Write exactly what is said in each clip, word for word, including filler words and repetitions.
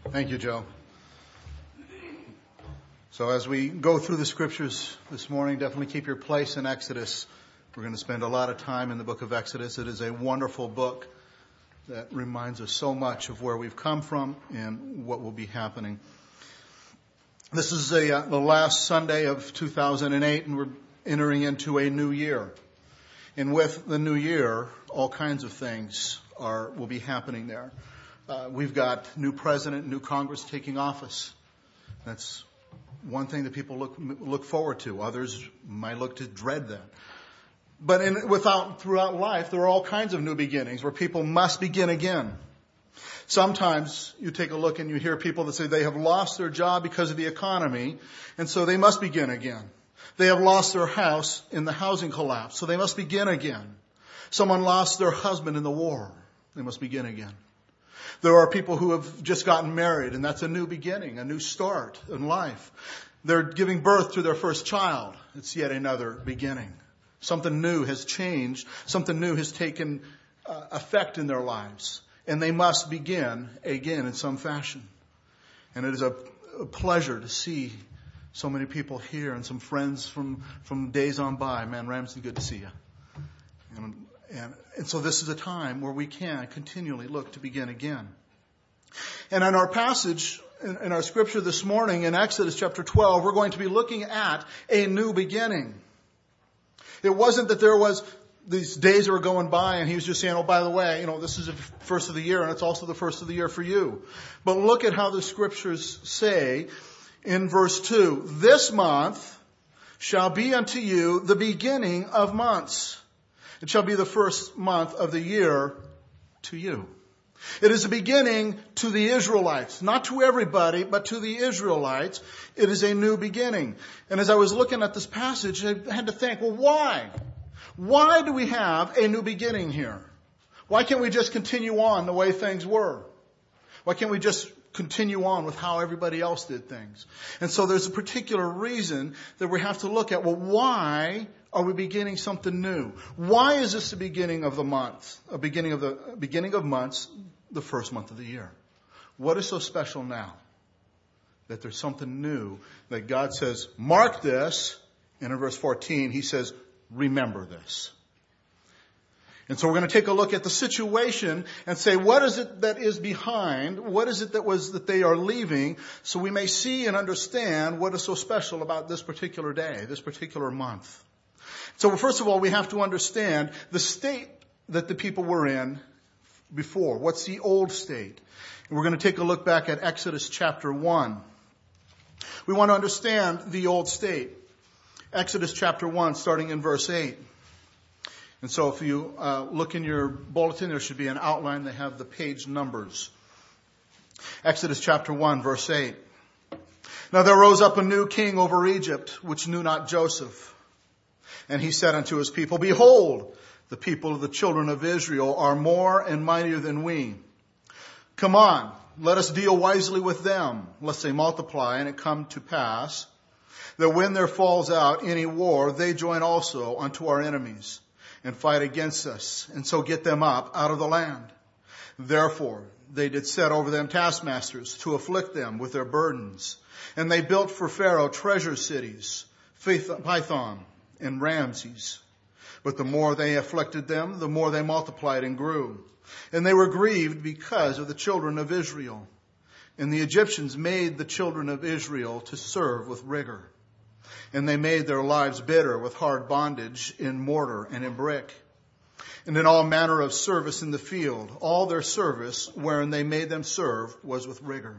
Thank you, Joe. So as we go through the scriptures this morning, definitely keep your place in Exodus. We're going to spend a lot of time in the book of Exodus. It is a wonderful book that reminds us so much of where we've come from and what will be happening. This is a, uh, the last Sunday of two thousand eight, and we're entering into a new year. And with the new year, all kinds of things are will be happening there. Uh, we've got new president, new Congress taking office. That's one thing that people look look forward to. Others might look to dread that. But in, without throughout life, there are all kinds of new beginnings where people must begin again. Sometimes you take a look and you hear people that say they have lost their job because of the economy, and so they must begin again. They have lost their house in the housing collapse, so they must begin again. Someone lost their husband in the war. They must begin again. There are people who have just gotten married, and that's a new beginning, a new start in life. They're giving birth to their first child. It's yet another beginning. Something new has changed. Something new has taken uh, effect in their lives. And they must begin again in some fashion. And it is a, a pleasure to see so many people here and some friends from, from days on by. Man, Ramsey, good to see you. And, and, and so this is a time where we can continually look to begin again. And in our passage, in, in our scripture this morning, in Exodus chapter twelve, we're going to be looking at a new beginning. It wasn't that there was these days that were going by and he was just saying, oh, by the way, you know, this is the first of the year and it's also the first of the year for you. But look at how the scriptures say in verse two, this month shall be unto you the beginning of months. It shall be the first month of the year to you. It is a beginning to the Israelites, not to everybody, but to the Israelites. It is a new beginning. And as I was looking at this passage, I had to think, well, why? Why do we have a new beginning here? Why can't we just continue on the way things were? Why can't we just continue on with how everybody else did things? And so there's a particular reason that we have to look at, well, why are we beginning something new? Why is this the beginning of the month? A beginning of the beginning of months, the first month of the year. What is so special now? That there's something new that God says, mark this. And in verse fourteen, he says, remember this. And so we're going to take a look at the situation and say, what is it that is behind? What is it that was that they are leaving? So we may see and understand what is so special about this particular day, this particular month. So first of all, we have to understand the state that the people were in before. What's the old state? And we're going to take a look back at Exodus chapter one. We want to understand the old state. Exodus chapter one, starting in verse eight. And so if you uh, look in your bulletin, there should be an outline. They have the page numbers. Exodus chapter one, verse eight. Now there rose up a new king over Egypt, which knew not Joseph. And he said unto his people, behold, the people of the children of Israel are more and mightier than we. Come on, let us deal wisely with them, lest they multiply, and it come to pass that when there falls out any war, they join also unto our enemies, and fight against us, and so get them up out of the land. Therefore they did set over them taskmasters to afflict them with their burdens. And they built for Pharaoh treasure cities, Pithom and Ramses. But the more they afflicted them, the more they multiplied and grew. And they were grieved because of the children of Israel. And the Egyptians made the children of Israel to serve with rigor. And they made their lives bitter with hard bondage in mortar and in brick. And in all manner of service in the field, all their service wherein they made them serve was with rigor.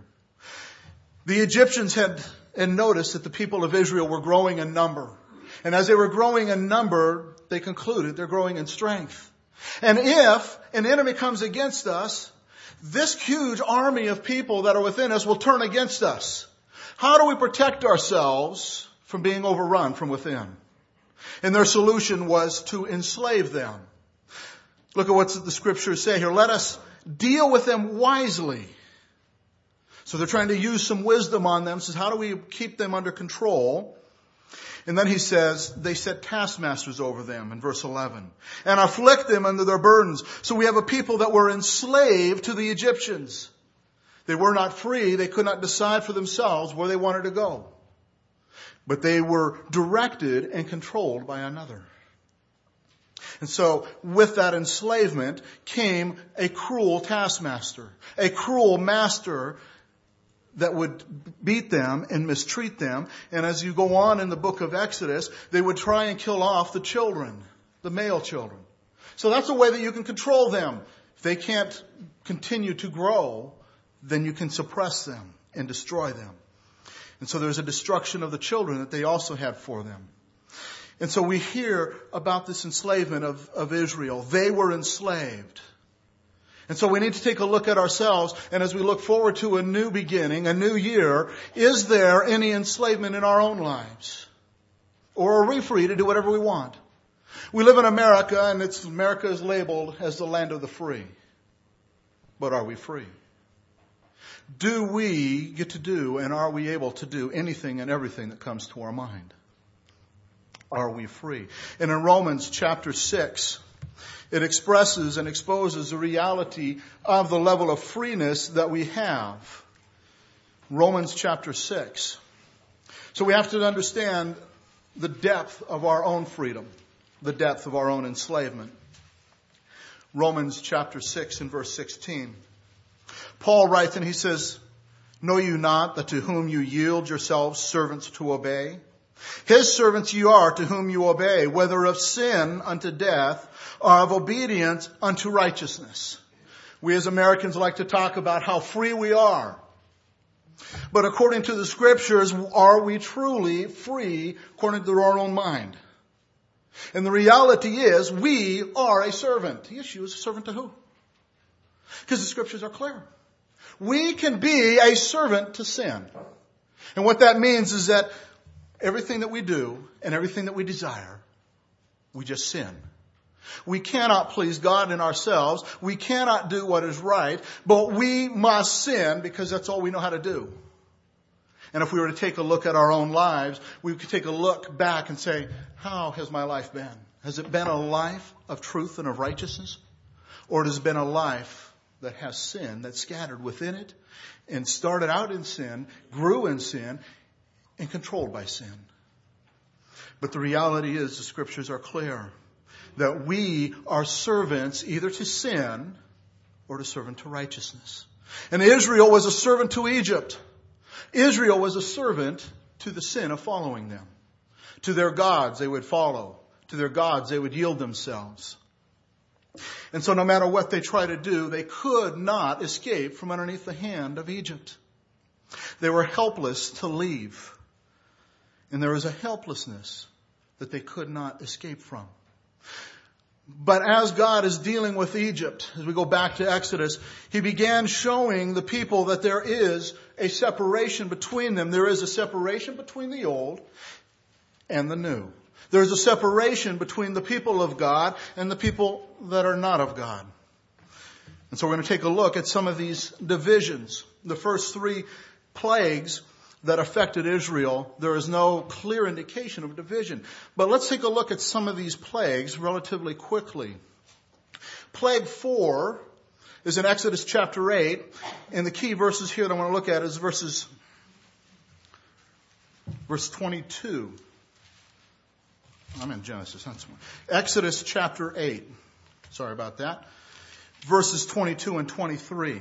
The Egyptians had, had noticed that the people of Israel were growing in number. And as they were growing in number, they concluded they're growing in strength. And if an enemy comes against us, this huge army of people that are within us will turn against us. How do we protect ourselves from being overrun from within? And their solution was to enslave them. Look at what the scriptures say here. Let us deal with them wisely. So they're trying to use some wisdom on them. Says, how do we keep them under control? And then he says, they set taskmasters over them in verse eleven, and afflict them under their burdens. So we have a people that were enslaved to the Egyptians. They were not free. They could not decide for themselves where they wanted to go. But they were directed and controlled by another. And so with that enslavement came a cruel taskmaster, a cruel master that would beat them and mistreat them. And as you go on in the book of Exodus, they would try and kill off the children, the male children. So that's a way that you can control them. If they can't continue to grow, then you can suppress them and destroy them. And so there's a destruction of the children that they also had for them. And so we hear about this enslavement of, of Israel. They were enslaved. And so we need to take a look at ourselves, and as we look forward to a new beginning, a new year, is there any enslavement in our own lives? Or are we free to do whatever we want? We live in America, and it's, America is labeled as the land of the free. But are we free? Do we get to do, and are we able to do anything and everything that comes to our mind? Are we free? And in Romans chapter six, it expresses and exposes the reality of the level of freeness that we have. Romans chapter six. So we have to understand the depth of our own freedom, the depth of our own enslavement. Romans chapter six and verse sixteen. Paul writes and he says, "Know you not that to whom you yield yourselves servants to obey? His servants you are to whom you obey, whether of sin unto death or of obedience unto righteousness." We as Americans like to talk about how free we are. But according to the scriptures, are we truly free according to our own mind? And the reality is we are a servant. The issue is a servant to who? Because the scriptures are clear. We can be a servant to sin. And what that means is that everything that we do and everything that we desire, we just sin. We cannot please God in ourselves. We cannot do what is right, but we must sin because that's all we know how to do. And if we were to take a look at our own lives, we could take a look back and say, how has my life been? Has it been a life of truth and of righteousness? Or has it been a life that has sin that's scattered within it and started out in sin, grew in sin, and controlled by sin? But the reality is the scriptures are clear that we are servants either to sin or to servant to righteousness. And Israel was a servant to Egypt. Israel was a servant to the sin of following them. To their gods they would follow. To their gods they would yield themselves. And so no matter what they try to do, they could not escape from underneath the hand of Egypt. They were helpless to leave. And there was a helplessness that they could not escape from. But as God is dealing with Egypt, as we go back to Exodus, He began showing the people that there is a separation between them. There is a separation between the old and the new. There is a separation between the people of God and the people that are not of God. And so we're going to take a look at some of these divisions. The first three plagues that affected Israel, there is no clear indication of division. But let's take a look at some of these plagues relatively quickly. Plague four is in Exodus chapter eight, and the key verses here that I want to look at is verses, verse twenty-two. I'm in Genesis. That's Exodus chapter eight. Sorry about that. Verses twenty-two and twenty-three.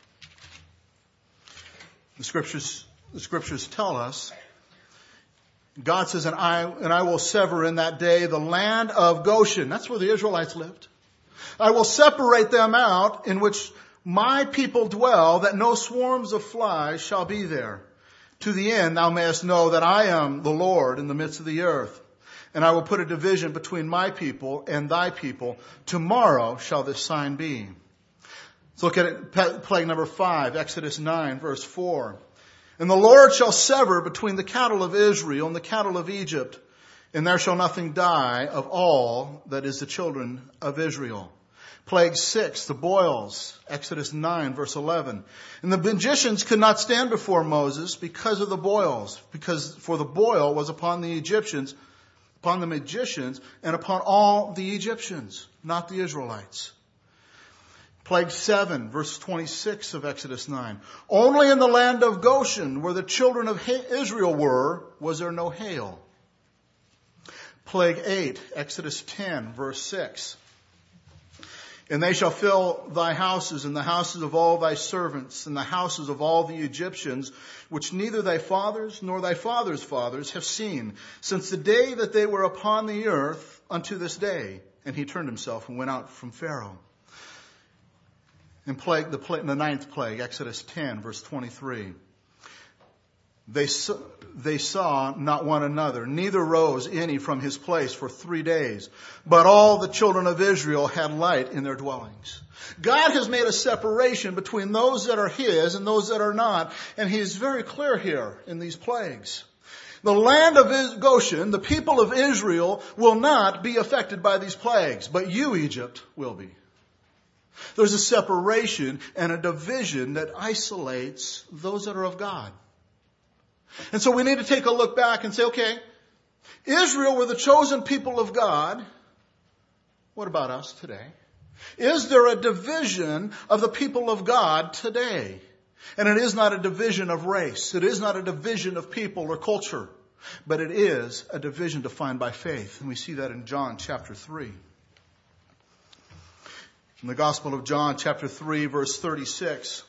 The scriptures The scriptures tell us, God says, and I, and I will sever in that day the land of Goshen. That's where the Israelites lived. I will separate them out in which my people dwell, that no swarms of flies shall be there. To the end thou mayest know that I am the Lord in the midst of the earth. And I will put a division between my people and thy people. Tomorrow shall this sign be. Let's look at it, plague number five, Exodus nine, verse four. And the Lord shall sever between the cattle of Israel and the cattle of Egypt, and there shall nothing die of all that is the children of Israel. Plague six, the boils, Exodus nine, verse eleven. And the magicians could not stand before Moses because of the boils, because for the boil was upon the Egyptians, upon the magicians, and upon all the Egyptians, not the Israelites. Plague seven, verse twenty-six of Exodus nine. Only in the land of Goshen, where the children of Israel were, was there no hail. Plague eight, Exodus ten, verse six. And they shall fill thy houses, and the houses of all thy servants, and the houses of all the Egyptians, which neither thy fathers nor thy fathers' fathers have seen, since the day that they were upon the earth unto this day. And he turned himself and went out from Pharaoh. In plague, the, plague, the ninth plague, Exodus ten, verse twenty-three. They saw, they saw not one another, neither rose any from his place for three days. But all the children of Israel had light in their dwellings. God has made a separation between those that are his and those that are not. And he is very clear here in these plagues. The land of Goshen, the people of Israel, will not be affected by these plagues. But you, Egypt, will be. There's a separation and a division that isolates those that are of God. And so we need to take a look back and say, okay, Israel were the chosen people of God. What about us today? Is there a division of the people of God today? And it is not a division of race. It is not a division of people or culture. But it is a division defined by faith. And we see that in John chapter three. In the Gospel of John chapter three, verse thirty-six.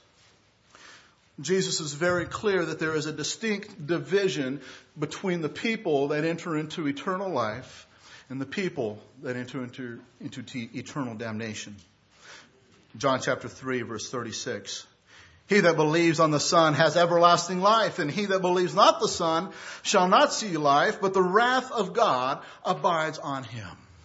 Jesus is very clear that there is a distinct division between the people that enter into eternal life and the people that enter into, into t- eternal damnation. John chapter three, verse thirty-six. He that believes on the Son has everlasting life, and he that believes not the Son shall not see life, but the wrath of God abides on him.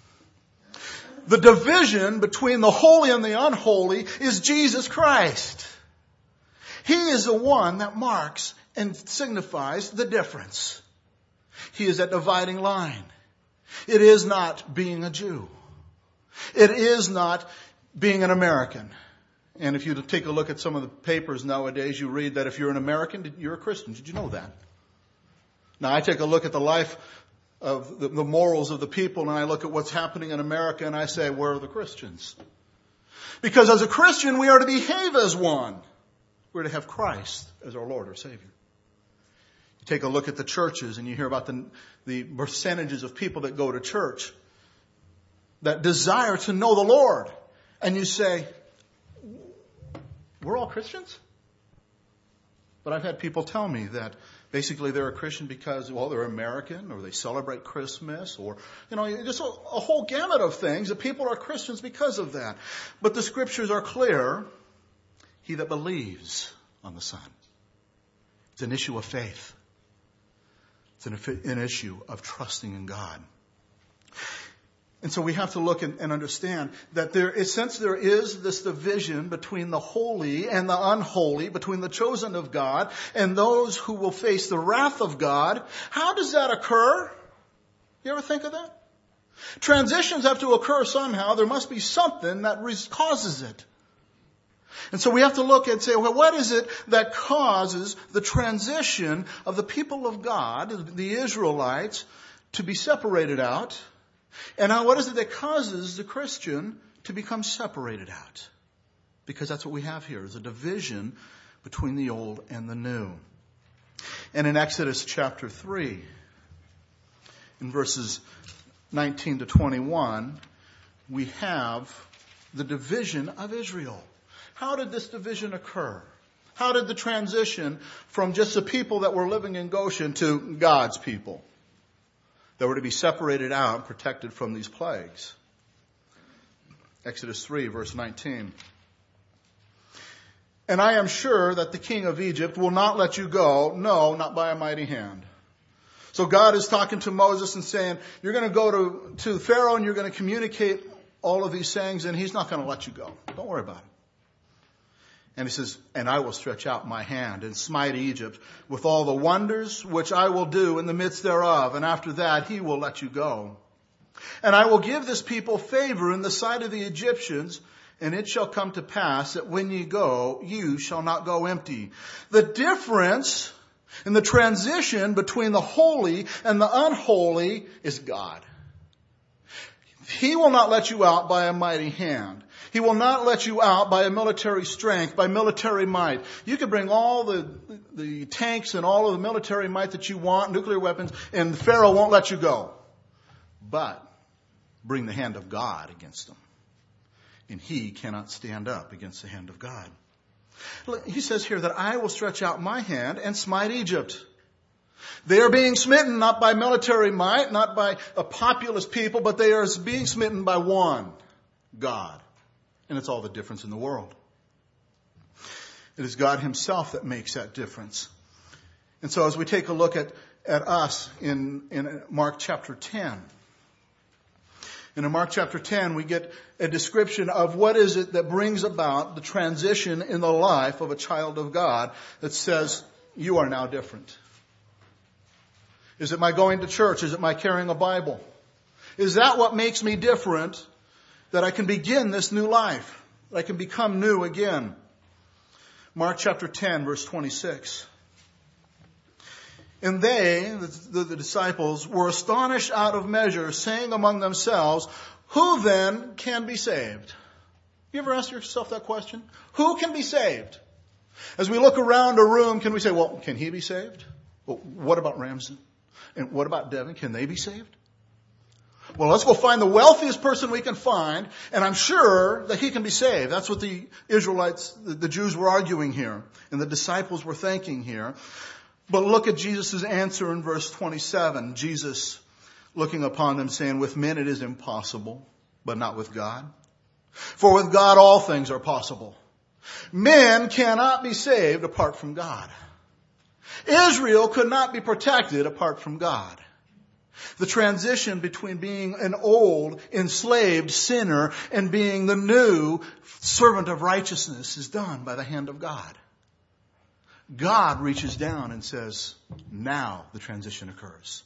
The division between the holy and the unholy is Jesus Christ. He is the one that marks and signifies the difference. He is that dividing line. It is not being a Jew. It is not being an American. And if you take a look at some of the papers nowadays, you read that if you're an American, you're a Christian. Did you know that? Now, I take a look at the life of the, the morals of the people, and I look at what's happening in America, and I say, where are the Christians? Because as a Christian, we are to behave as one. We're to have Christ as our Lord or Savior. You take a look at the churches and you hear about the, the percentages of people that go to church that desire to know the Lord. And you say, we're all Christians? But I've had people tell me that basically they're a Christian because, well, they're American or they celebrate Christmas or, you know, just a, a whole gamut of things that people are Christians because of that. But the scriptures are clear. He that believes on the Son. It's an issue of faith. It's an, an issue of trusting in God. And so we have to look and, and understand that there is, since there is this division between the holy and the unholy, between the chosen of God and those who will face the wrath of God, how does that occur? You ever think of that? Transitions have to occur somehow. There must be something that causes it. And so we have to look and say, well, what is it that causes the transition of the people of God, the Israelites, to be separated out? And now what is it that causes the Christian to become separated out? Because that's what we have here, is a division between the old and the new. And in Exodus chapter three, in verses nineteen to twenty-one, we have the division of Israel. How did this division occur? How did the transition from just the people that were living in Goshen to God's people that were to be separated out and protected from these plagues? Exodus three, verse nineteen. And I am sure that the king of Egypt will not let you go, no, not by a mighty hand. So God is talking to Moses and saying, you're going to go to, to Pharaoh and you're going to communicate all of these things and he's not going to let you go. Don't worry about it. And he says, and I will stretch out my hand and smite Egypt with all the wonders which I will do in the midst thereof. And after that, he will let you go. And I will give this people favor in the sight of the Egyptians. And it shall come to pass that when ye go, you shall not go empty. The difference in the transition between the holy and the unholy is God. He will not let you out by a mighty hand. He will not let you out by a military strength, by military might. You can bring all the, the tanks and all of the military might that you want, nuclear weapons, and Pharaoh won't let you go. But bring the hand of God against them. And he cannot stand up against the hand of God. He says here that I will stretch out my hand and smite Egypt. They are being smitten not by military might, not by a populous people, but they are being smitten by one, God. And it's all the difference in the world. It is God himself that makes that difference. And so as we take a look at, at us in, in Mark chapter ten, and in Mark chapter ten, we get a description of what is it that brings about the transition in the life of a child of God that says, you are now different. Is it my going to church? Is it my carrying a Bible? Is that what makes me different, that I can begin this new life, that I can become new again? Mark chapter ten, verse twenty-six. And they, the, the, the disciples, were astonished out of measure, saying among themselves, who then can be saved? You ever ask yourself that question? Who can be saved? As we look around a room, can we say, well, can he be saved? Well, what about Ramsden? And what about Devin? Can they be saved? Well, let's go find the wealthiest person we can find, and I'm sure that he can be saved. That's what the Israelites, the, the Jews were arguing here, and the disciples were thinking here. But look at Jesus' answer in verse twenty-seven. Jesus looking upon them saying, with men it is impossible, but not with God. For with God all things are possible. Men cannot be saved apart from God. Israel could not be protected apart from God. The transition between being an old, enslaved sinner and being the new servant of righteousness is done by the hand of God. God reaches down and says, now the transition occurs.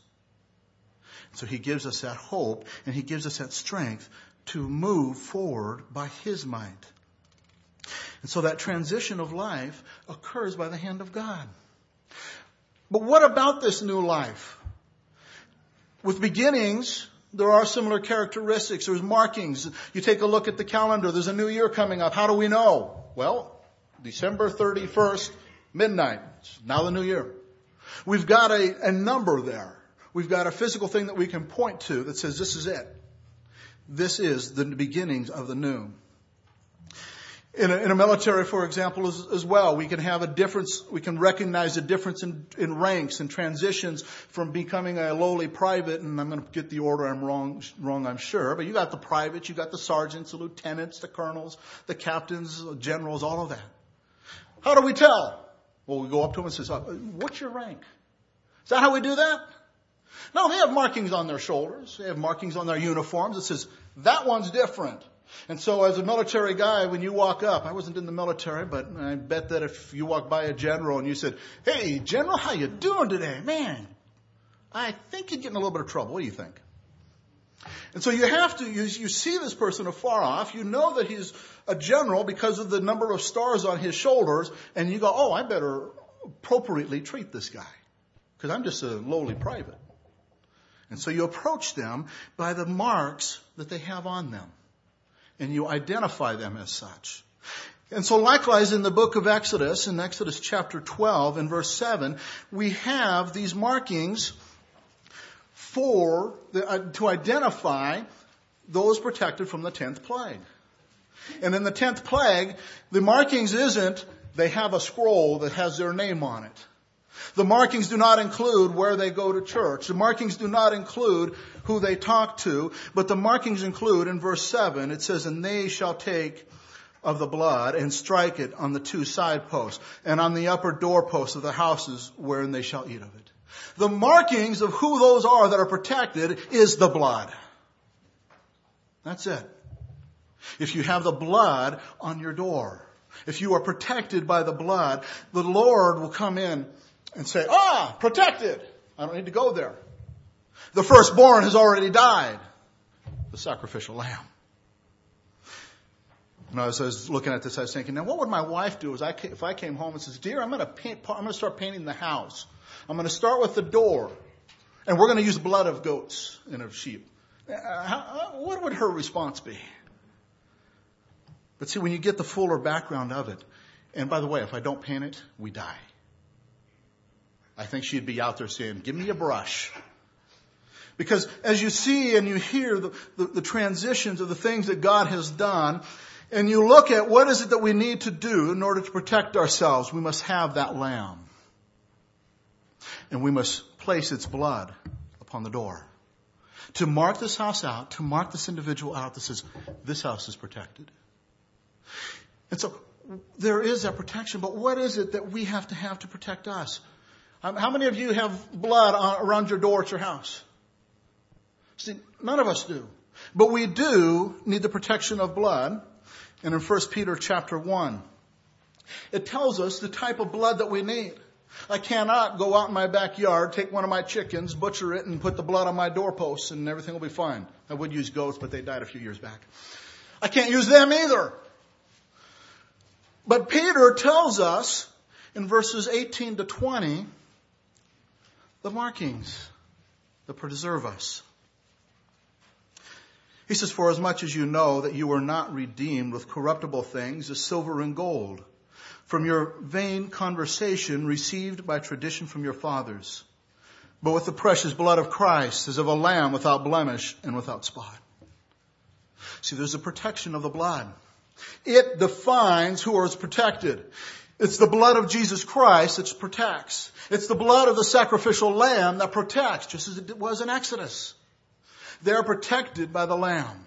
So he gives us that hope and he gives us that strength to move forward by his might. And so that transition of life occurs by the hand of God. But what about this new life? With beginnings, there are similar characteristics. There's markings. You take a look at the calendar. There's a new year coming up. How do we know? Well, December thirty-first, midnight. It's now the new year. We've got a, a number there. We've got a physical thing that we can point to that says this is it. This is the beginnings of the new. In a, in a military, for example, as, as well, we can have a difference, we can recognize a difference in, in ranks and transitions from becoming a lowly private, and I'm going to get the order I'm wrong, wrong, I'm sure, but you got the privates, you got the sergeants, the lieutenants, the colonels, the captains, the generals, all of that. How do we tell? Well, we go up to them and say, what's your rank? Is that how we do that? No, they have markings on their shoulders. They have markings on their uniforms. It says, that one's different. And so as a military guy, when you walk up, I wasn't in the military, but I bet that if you walk by a general and you said, hey, General, how you doing today? Man, I think you're getting a little bit of trouble. What do you think? And so you have to, you, you see this person afar off. You know that he's a general because of the number of stars on his shoulders. And you go, oh, I better appropriately treat this guy because I'm just a lowly private. And so you approach them by the marks that they have on them. And you identify them as such. And so likewise in the book of Exodus, in Exodus chapter twelve and verse seven, we have these markings for the, uh, to identify those protected from the tenth plague. And in the tenth plague, the markings isn't they have a scroll that has their name on it. The markings do not include where they go to church. The markings do not include who they talk to. But the markings include, in verse seven, it says, and they shall take of the blood and strike it on the two side posts and on the upper doorposts of the houses wherein they shall eat of it. The markings of who those are that are protected is the blood. That's it. If you have the blood on your door, if you are protected by the blood, the Lord will come in and say, ah, protected. I don't need to go there. The firstborn has already died. The sacrificial lamb. And as I was looking at this, I was thinking, now what would my wife do if I came home and says, dear, I'm going to paint, I'm going to start painting the house. I'm going to start with the door. And we're going to use blood of goats and of sheep. How, what would her response be? But see, when you get the fuller background of it, and by the way, if I don't paint it, we die. I think she'd be out there saying, give me a brush. Because as you see and you hear the, the, the transitions of the things that God has done, and you look at what is it that we need to do in order to protect ourselves, we must have that lamb. And we must place its blood upon the door. To mark this house out, to mark this individual out that says, this house is protected. And so there is that protection, but what is it that we have to have to protect us? Um, how many of you have blood on, around your door at your house? See, none of us do. But we do need the protection of blood. And in First Peter chapter one, it tells us the type of blood that we need. I cannot go out in my backyard, take one of my chickens, butcher it, and put the blood on my doorposts, and everything will be fine. I would use goats, but they died a few years back. I can't use them either. But Peter tells us in verses eighteen to twenty the markings that preserve us. He says, for as much as you know that you were not redeemed with corruptible things as silver and gold, from your vain conversation received by tradition from your fathers, but with the precious blood of Christ as of a lamb without blemish and without spot. See, there's a protection of the blood. It defines who is protected. It's the blood of Jesus Christ that protects. It's the blood of the sacrificial lamb that protects, just as it was in Exodus. They're protected by the lamb.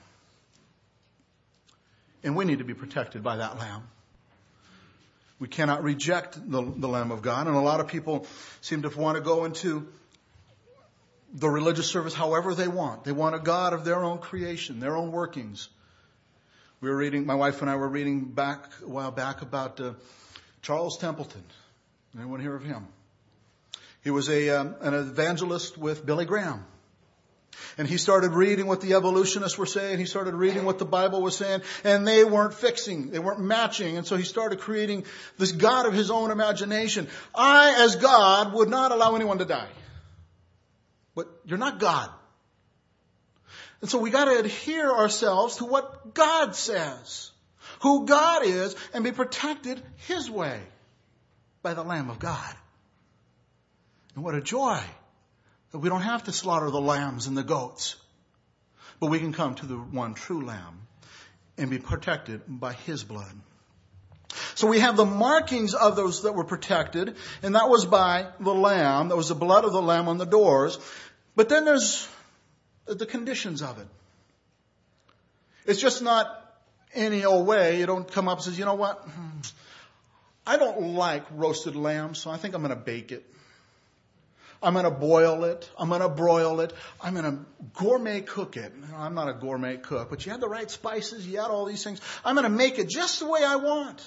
And we need to be protected by that lamb. We cannot reject the, the Lamb of God. And a lot of people seem to want to go into the religious service however they want. They want a God of their own creation, their own workings. We were reading, my wife and I were reading back a while back about uh, Charles Templeton. Anyone hear of him? He was a um, an evangelist with Billy Graham. And he started reading what the evolutionists were saying. He started reading what the Bible was saying. And they weren't fixing. They weren't matching. And so he started creating this God of his own imagination. I, as God, would not allow anyone to die. But you're not God. And so we got to adhere ourselves to what God says. Who God is, and be protected His way by the Lamb of God. And what a joy that we don't have to slaughter the lambs and the goats, but we can come to the one true Lamb and be protected by His blood. So we have the markings of those that were protected, and that was by the Lamb. That was the blood of the Lamb on the doors. But then there's the conditions of it. It's just not any old way. You don't come up and say, you know what? I don't like roasted lamb, so I think I'm going to bake it. I'm going to boil it. I'm going to broil it. I'm going to gourmet cook it. I'm not a gourmet cook, but you had the right spices. You had all these things. I'm going to make it just the way I want.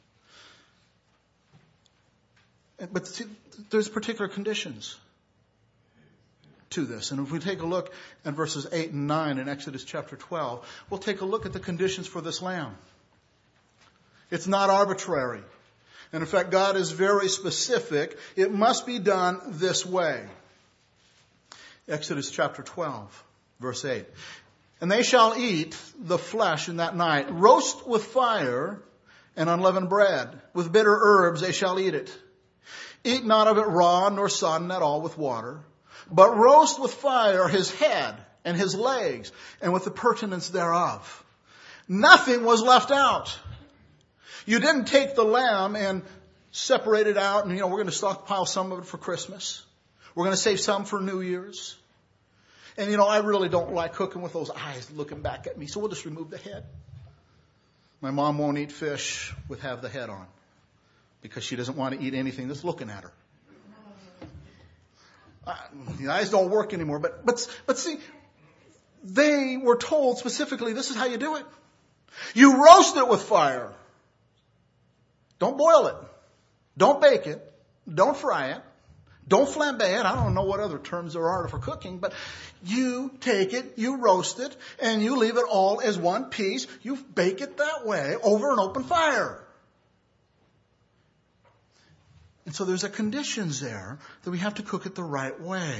But see, there's particular conditions to this. And if we take a look at verses eight and nine in Exodus chapter twelve, we'll take a look at the conditions for this lamb. It's not arbitrary. And in fact, God is very specific. It must be done this way. Exodus chapter twelve, verse eight. And they shall eat the flesh in that night, roast with fire and unleavened bread. With bitter herbs they shall eat it. Eat not of it raw, nor sodden at all with water, but roast with fire his head and his legs, and with the pertinence thereof. Nothing was left out. You didn't take the lamb and separate it out and, you know, we're going to stockpile some of it for Christmas. We're going to save some for New Year's. And, you know, I really don't like cooking with those eyes looking back at me, so we'll just remove the head. My mom won't eat fish with have the head on because she doesn't want to eat anything that's looking at her. Uh, the eyes don't work anymore. But, but, but see, they were told specifically, this is how you do it. You roast it with fire. Don't boil it. Don't bake it. Don't fry it. Don't flambe it. I don't know what other terms there are for cooking, but you take it, you roast it, and you leave it all as one piece. You bake it that way over an open fire. And so there's a conditions there that we have to cook it the right way.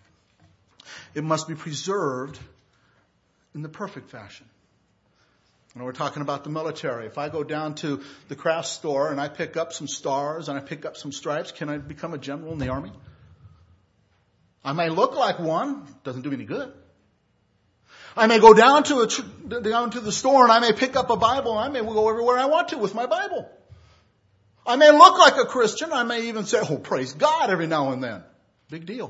It must be preserved in the perfect fashion. And we're talking about the military. If I go down to the craft store and I pick up some stars and I pick up some stripes, can I become a general in the army? I may look like one. Doesn't do me any good. I may go down to a, down to the store and I may pick up a Bible and I may go everywhere I want to with my Bible. I may look like a Christian. I may even say, oh, praise God every now and then. Big deal.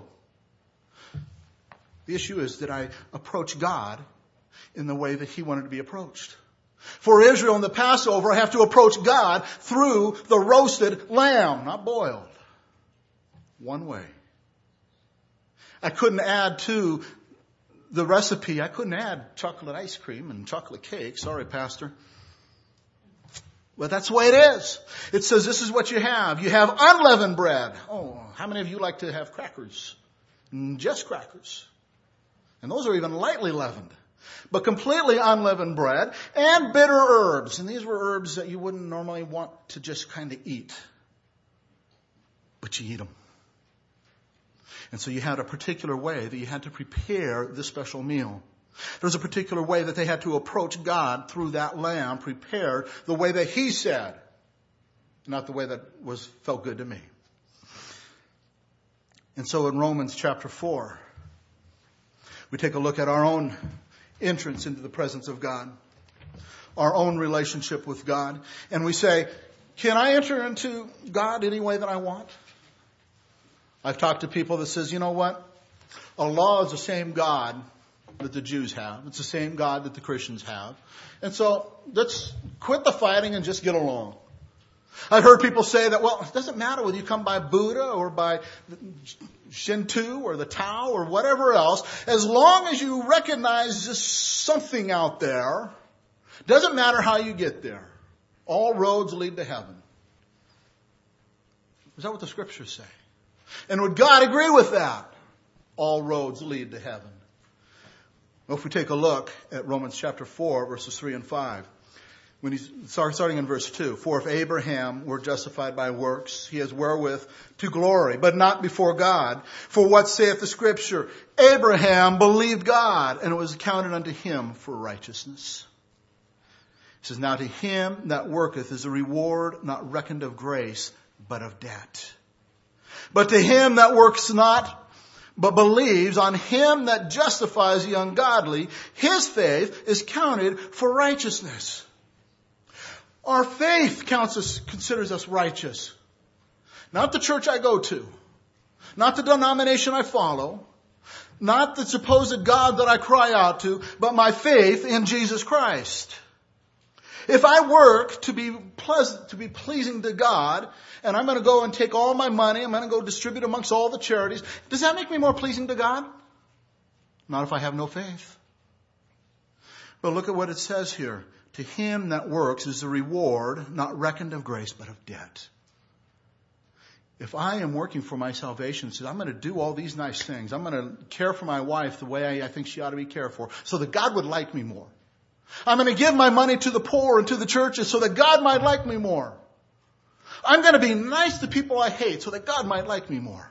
The issue is that I approach God in the way that He wanted to be approached. For Israel in the Passover, I have to approach God through the roasted lamb, not boiled. One way. I couldn't add to the recipe. I couldn't add chocolate ice cream and chocolate cake. Sorry, Pastor. Well, that's the way it is. It says this is what you have. You have unleavened bread. Oh, how many of you like to have crackers? Just crackers. And those are even lightly leavened. But completely unleavened bread and bitter herbs. And these were herbs that you wouldn't normally want to just kind of eat. But you eat them. And so you had a particular way that you had to prepare this special meal. There's a particular way that they had to approach God through that lamb, prepared the way that He said, not the way that was felt good to me. And so in Romans chapter four, we take a look at our own entrance into the presence of God, our own relationship with God, and we say, can I enter into God any way that I want? I've talked to people that says, you know what? Allah is the same God that the Jews have. It's the same God that the Christians have. And so let's quit the fighting and just get along. I've heard people say that, well, it doesn't matter whether you come by Buddha or by Shinto or the Tao or whatever else. As long as you recognize there's something out there, doesn't matter how you get there. All roads lead to heaven. Is that what the scriptures say? And would God agree with that? All roads lead to heaven. Well, if we take a look at Romans chapter four, verses three and five, when he's starting in verse two, for if Abraham were justified by works, he has wherewith to glory, but not before God. For what saith the scripture? Abraham believed God, and it was counted unto him for righteousness. He says, now to him that worketh is a reward not reckoned of grace, but of debt. But to him that works not, but believes on him that justifies the ungodly, his faith is counted for righteousness. Our faith counts us, considers us righteous. Not the church I go to. Not the denomination I follow. Not the supposed God that I cry out to, but my faith in Jesus Christ. If I work to be pleasant, to be pleasing to God, and I'm going to go and take all my money, I'm going to go distribute amongst all the charities, does that make me more pleasing to God? Not if I have no faith. But look at what it says here. To him that works is the reward not reckoned of grace, but of debt. If I am working for my salvation, says I'm going to do all these nice things. I'm going to care for my wife the way I, I think she ought to be cared for, so that God would like me more. I'm going to give my money to the poor and to the churches so that God might like me more. I'm going to be nice to people I hate so that God might like me more.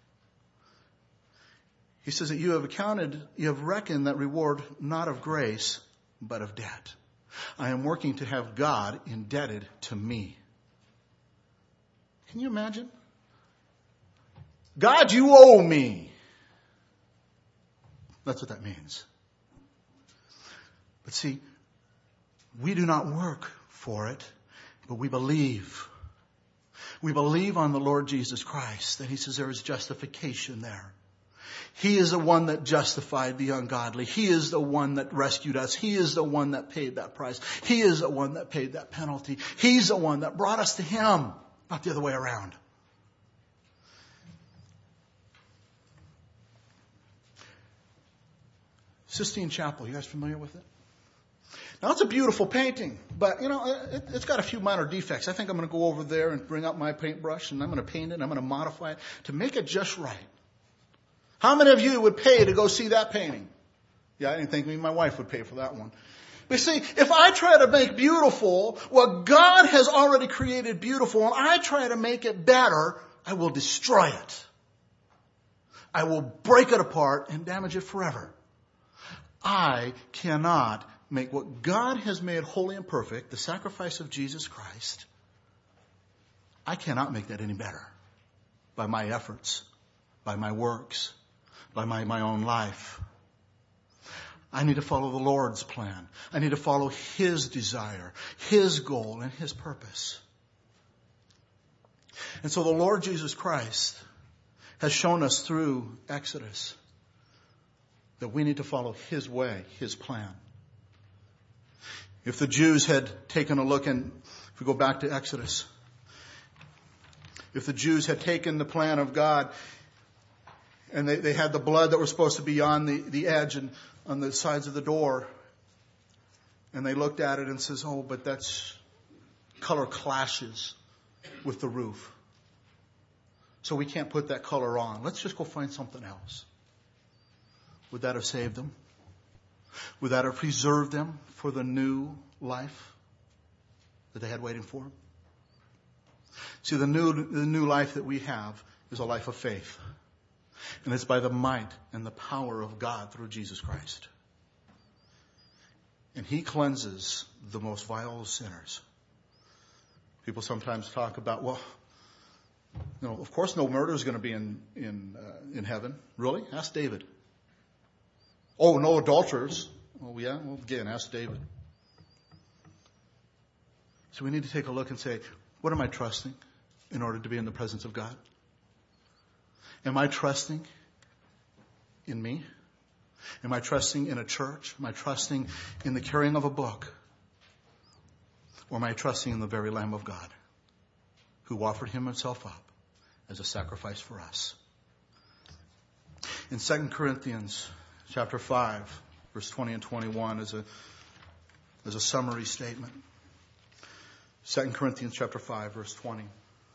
He says that you have accounted, you have reckoned that reward not of grace, but of debt. I am working to have God indebted to me. Can you imagine? God, you owe me. That's what that means. But see, we do not work for it, but we believe. We believe on the Lord Jesus Christ. And he says there is justification there. He is the one that justified the ungodly. He is the one that rescued us. He is the one that paid that price. He is the one that paid that penalty. He's the one that brought us to him, not the other way around. Sistine Chapel, you guys familiar with it? Now, it's a beautiful painting, but, you know, it, it's got a few minor defects. I think I'm going to go over there and bring out my paintbrush, and I'm going to paint it, and I'm going to modify it to make it just right. How many of you would pay to go see that painting? Yeah, I didn't think me and my wife would pay for that one. But see, if I try to make beautiful what God has already created beautiful, and I try to make it better, I will destroy it. I will break it apart and damage it forever. I cannot make what God has made holy and perfect, the sacrifice of Jesus Christ, I cannot make that any better by my efforts, by my works, by my, my own life. I need to follow the Lord's plan. I need to follow His desire, His goal, and His purpose. And so the Lord Jesus Christ has shown us through Exodus that we need to follow His way, His plan. If the Jews had taken a look, and if we go back to Exodus, if the Jews had taken the plan of God and they, they had the blood that was supposed to be on the, the edge and on the sides of the door, and they looked at it and says, oh, but that's color clashes with the roof. So we can't put that color on. Let's just go find something else. Would that have saved them? Would that have preserved them for the new life that they had waiting for them? See, the new, the new life that we have is a life of faith. And it's by the might and the power of God through Jesus Christ. And He cleanses the most vile of sinners. People sometimes talk about, well, you know, of course no murder is going to be in, in, uh, in heaven. Really? Ask David. Oh, no adulterers. Oh, yeah? Well, again, ask David. So we need to take a look and say, what am I trusting in order to be in the presence of God? Am I trusting in me? Am I trusting in a church? Am I trusting in the carrying of a book? Or am I trusting in the very Lamb of God who offered Himself up as a sacrifice for us? In Second Corinthians chapter five, verse twenty and twenty-one is a, is a summary statement. Second Corinthians chapter five, verse twenty.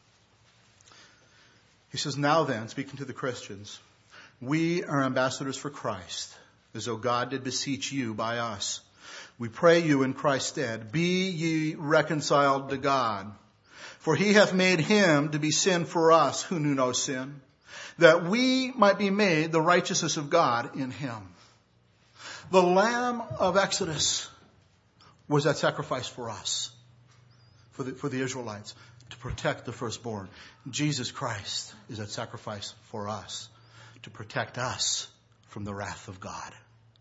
He says, now then, speaking to the Christians, we are ambassadors for Christ, as though God did beseech you by us. We pray you in Christ's stead, be ye reconciled to God. For He hath made Him to be sin for us who knew no sin, that we might be made the righteousness of God in Him. The Lamb of Exodus was that sacrifice for us, for the, for the Israelites, to protect the firstborn. Jesus Christ is that sacrifice for us, to protect us from the wrath of God.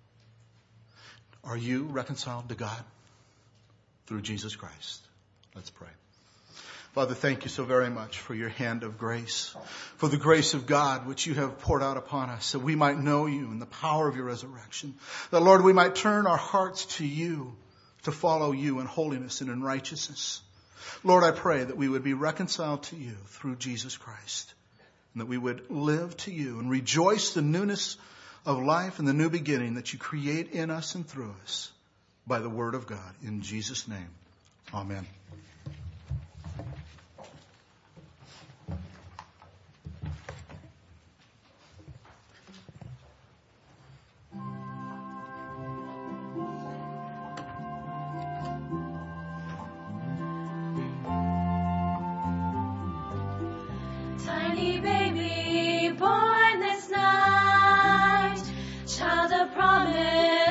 Are you reconciled to God through Jesus Christ? Let's pray. Father, thank you so very much for your hand of grace, for the grace of God which you have poured out upon us, that we might know you and the power of your resurrection. That, Lord, we might turn our hearts to you, to follow you in holiness and in righteousness. Lord, I pray that we would be reconciled to you through Jesus Christ, and that we would live to you and rejoice the newness of life and the new beginning that you create in us and through us by the word of God. In Jesus' name, amen. Tiny baby born this night, child of promise.